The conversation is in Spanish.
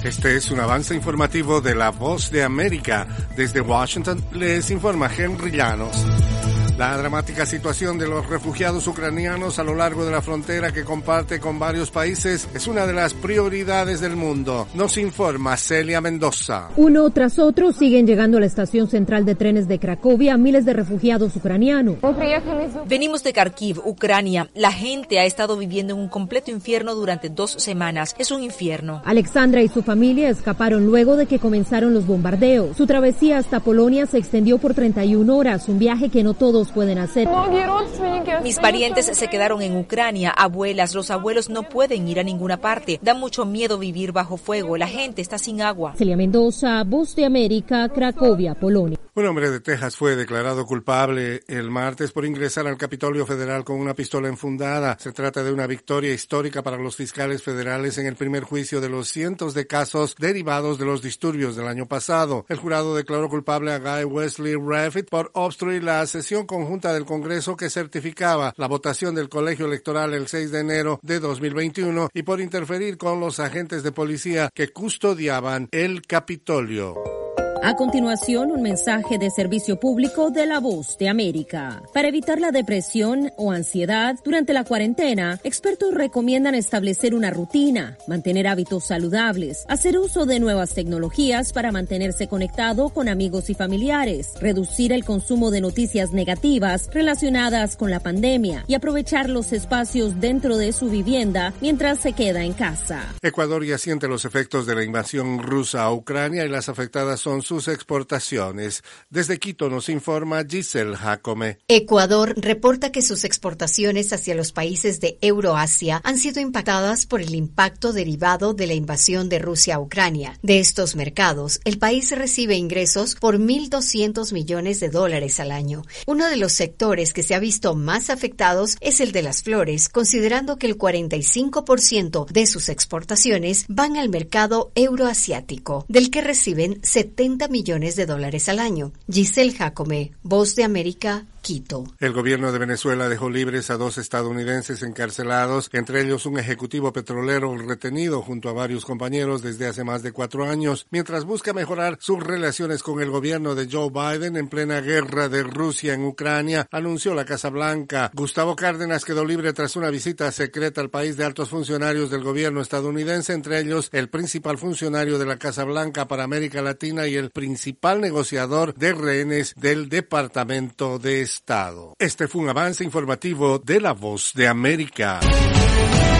Este es un avance informativo de La Voz de América. Desde Washington les informa Henry Llanos. La dramática situación de los refugiados ucranianos a lo largo de la frontera que comparte con varios países es una de las prioridades del mundo. Nos informa Celia Mendoza. Uno tras otro siguen llegando a la estación central de trenes de Cracovia miles de refugiados ucranianos. Venimos de Kharkiv, Ucrania. La gente ha estado viviendo en un completo infierno durante 2 semanas. Es un infierno. Alexandra y su familia escaparon luego de que comenzaron los bombardeos. Su travesía hasta Polonia se extendió por 31 horas, un viaje que no todos pueden hacer. Mis parientes se quedaron en Ucrania, abuelas, los abuelos no pueden ir a ninguna parte. Da mucho miedo vivir bajo fuego, la gente está sin agua. Celia Mendoza, Voz de América, Cracovia, Polonia. Un hombre de Texas fue declarado culpable el martes por ingresar al Capitolio Federal con una pistola enfundada. Se trata de una victoria histórica para los fiscales federales en el primer juicio de los cientos de casos derivados de los disturbios del año pasado. El jurado declaró culpable a Guy Wesley Reffitt por obstruir la sesión conjunta del Congreso que certificaba la votación del colegio electoral el 6 de enero de 2021 y por interferir con los agentes de policía que custodiaban el Capitolio. A continuación, un mensaje de servicio público de La Voz de América. Para evitar la depresión o ansiedad durante la cuarentena, expertos recomiendan establecer una rutina, mantener hábitos saludables, hacer uso de nuevas tecnologías para mantenerse conectado con amigos y familiares, reducir el consumo de noticias negativas relacionadas con la pandemia y aprovechar los espacios dentro de su vivienda mientras se queda en casa. Ecuador ya siente los efectos de la invasión rusa a Ucrania y las afectadas son sus exportaciones. Desde Quito nos informa Giselle Jacome. Ecuador reporta que sus exportaciones hacia los países de Euroasia han sido impactadas por el impacto derivado de la invasión de Rusia a Ucrania. De estos mercados, el país recibe ingresos por $1.200 millones al año. Uno de los sectores que se ha visto más afectados es el de las flores, considerando que el 45% de sus exportaciones van al mercado euroasiático, del que reciben $70 millones al año. Giselle Jacome, Voz de América, Quito. El gobierno de Venezuela dejó libres a 2 estadounidenses encarcelados, entre ellos un ejecutivo petrolero retenido junto a varios compañeros desde hace más de 4 años, mientras busca mejorar sus relaciones con el gobierno de Joe Biden en plena guerra de Rusia en Ucrania, anunció la Casa Blanca. Gustavo Cárdenas quedó libre tras una visita secreta al país de altos funcionarios del gobierno estadounidense, entre ellos el principal funcionario de la Casa Blanca para América Latina y el principal negociador de rehenes del Departamento de Estado. Este fue un avance informativo de La Voz de América.